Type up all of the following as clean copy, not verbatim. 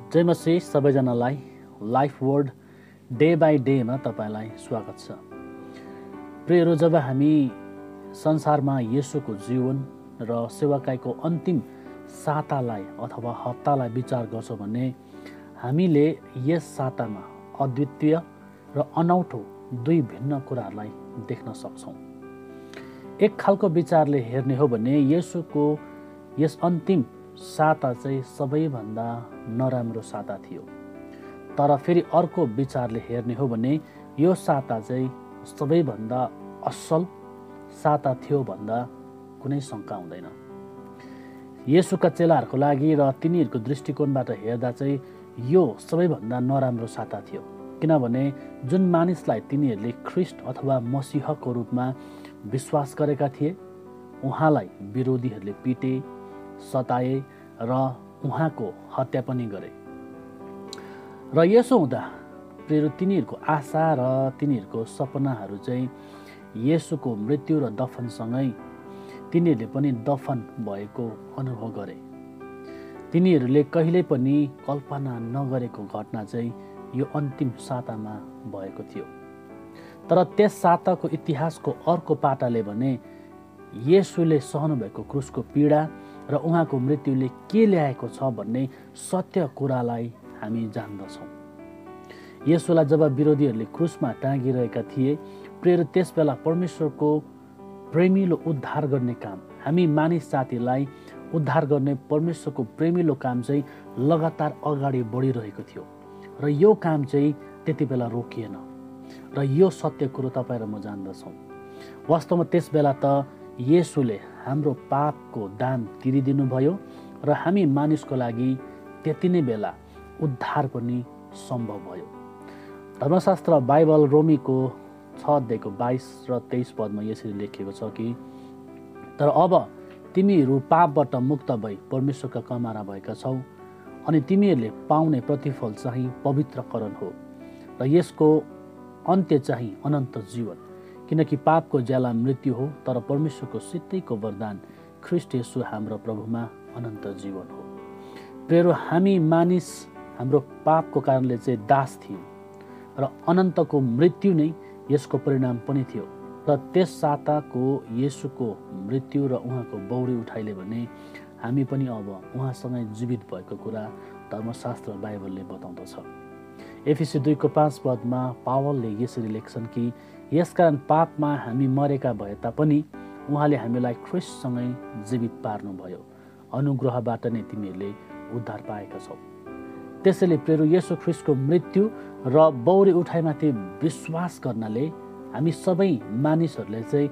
जय मसीह सबैजनालाई life word day by डेमा तपाईँलाई स्वागत छ। प्रियहरू, जब हामी संसारमा येशूको जीवन र सेवाकाईको अन्तिम सातालाई अथवा हप्तालाई विचार गर्छौँ भने हामीले यस सातामा अद्वितीय र अनौठो दुई भिन्न कुराहरूलाई देख्न सक्छौँ। एक खालको विचारले हेर्ने हो भने येशूको यस अन्तिम साता चाहिँ सबैभन्दा नराम्रो साता थियो, तर फेरि अर्को विचारले हेर्ने हो भने यो साता चाहिँ सबैभन्दा असल साता थियो भन्दा कुनै शङ्का हुँदैन। येशूका चेलाहरूको लागि र तिनीहरूको दृष्टिकोणबाट हेर्दा चाहिँ यो सबैभन्दा नराम्रो साता थियो, किनभने जुन मानिसलाई तिनीहरूले ख्रिस्ट अथवा मसीहको रूपमा विश्वास गरेका थिए उहाँलाई विरोधीहरूले पिटे, सताए र उहाँको हत्या पनि गरे। र यसो हुँदा प्रिय तिनीहरूको आशा र तिनीहरूको सपनाहरू चाहिँ येशूको मृत्यु र दफनसँगै तिनीहरूले पनि दफन भएको अनुभव गरे। तिनीहरूले कहिल्यै पनि कल्पना नगरेको घटना चाहिँ यो अन्तिम सातामा भएको थियो। तर त्यस साताको इतिहासको अर्को पाटाले भने येशूले सहनुभएको क्रुसको पीडा र उहाँको मृत्युले के ल्याएको छ भन्ने सत्य कुरालाई हामी जान्दछौँ। येशूलाई जब विरोधीहरूले क्रुसमा टाँगिरहेका थिए प्रिय त्यस बेला परमेश्वरको प्रेमिलो उद्धार गर्ने काम, हामी मानिस जातिलाई उद्धार गर्ने परमेश्वरको प्रेमिलो काम चाहिँ लगातार अगाडि बढिरहेको थियो र यो काम चाहिँ त्यति बेला रोकिएन र यो सत्य कुरो तपाईँ र म जान्दछौँ। वास्तवमा त्यस बेला त येशूले हाम्रो पापको दाम तिरिदिनु भयो र हामी मानिसको लागि त्यति नै बेला उद्धार पनि सम्भव भयो। धर्मशास्त्र बाइबल रोमीको 6:22 र 23 पदमा यसरी लेखिएको छ कि तर अब तिमीहरू पापबाट मुक्त भई परमेश्वरका कमारा भएका छौ अनि तिमीहरूले पाउने प्रतिफल चाहिँ पवित्रकरण हो र यसको अन्त्य चाहिँ अनन्त जीवन, किनकि पापको ज्याला मृत्यु हो तर परमेश्वरको सित्तैको वरदान ख्रिस्ट येशू हाम्रो प्रभुमा अनन्त जीवन हो। प्रिय हामी मानिस हाम्रो पापको कारणले चाहिँ दास थियौँ र अनन्तको मृत्यु नै यसको परिणाम पनि थियो। र त्यस साताको येशूको मृत्यु र उहाँको बौरी उठाइले भने हामी पनि अब उहाँसँगै जीवित भएको कुरा धर्मशास्त्र बाइबलले बताउँदछ। एफिसी 2:5 पदमा पावलले यसरी लेख्छन् कि यसकारण पापमा हामी मरेका भए तापनि उहाँले हामीलाई ख्रिस्टसँगै जीवित पार्नुभयो, अनुग्रहबाट नै तिमीहरूले उद्धार पाएका छौ। त्यसैले प्रिय येशू ख्रिस्टको मृत्यु र बौरी उठाइमाथि विश्वास गर्नाले हामी सबै मानिसहरूले चाहिँ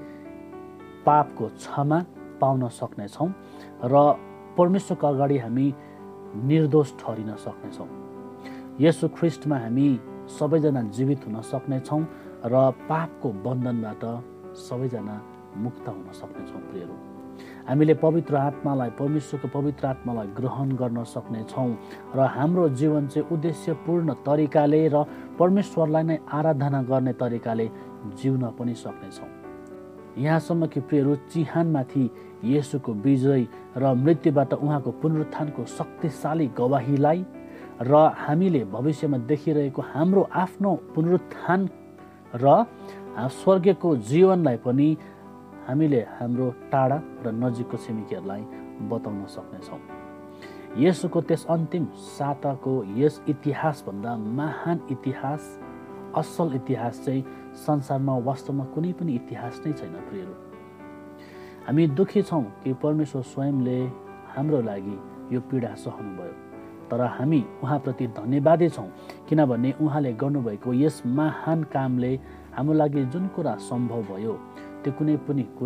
पापको क्षमा पाउन सक्नेछौँ र परमेश्वरको अगाडि हामी निर्दोष ठहरिन सक्नेछौँ। येशू ख्रिस्टमा हामी सबैजना जीवित हुन सक्नेछौँ र पापको बन्धनबाट सबैजना मुक्त हुन सक्नेछौँ। प्रियहरू, हामीले पवित्र आत्मालाई, परमेश्वरको पवित्र आत्मालाई ग्रहण गर्न सक्नेछौँ र हाम्रो जीवन चाहिँ उद्देश्यपूर्ण तरिकाले र परमेश्वरलाई नै आराधना गर्ने तरिकाले जिउन पनि सक्नेछौँ। यहाँसम्म कि प्रियहरू चिहानमाथि येशूको विजय र मृत्युबाट उहाँको पुनरुत्थानको शक्तिशाली गवाहीलाई र हामीले भविष्यमा देखिरहेको हाम्रो आफ्नो पुनरुत्थान र स्वर्गको जीवनलाई पनि हामीले हाम्रो टाढा र नजिकको छिमेकीहरूलाई बताउन सक्नेछौँ। येशूको त्यस अन्तिम साताको यस इतिहासभन्दा महान इतिहास, असल इतिहास चाहिँ संसारमा वास्तवमा कुनै पनि इतिहास नै छैन। प्रियहरू, हामी दुःखी छौँ कि परमेश्वर स्वयंले हाम्रो लागि यो पीडा सहनुभयो, तर हामी उहाँप्रति धन्यवादी छौँ किनभने उहाँले गर्नुभएको यस महान कामले हाम्रो लागि जुन कुरा सम्भव भयो त्यो कुनै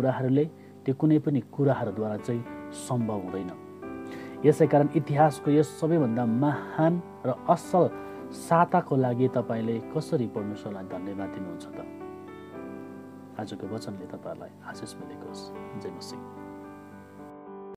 पनि कुराहरूद्वारा चाहिँ सम्भव हुँदैन। यसै कारण इतिहासको यस सबैभन्दा महान र असल साताको लागि तपाईँले कसरी परमेश्वरलाई धन्यवाद दिनुहुन्छ त? आजको वचनले तपाईँहरूलाई आशिष मिलेको होस्। जय मसीह।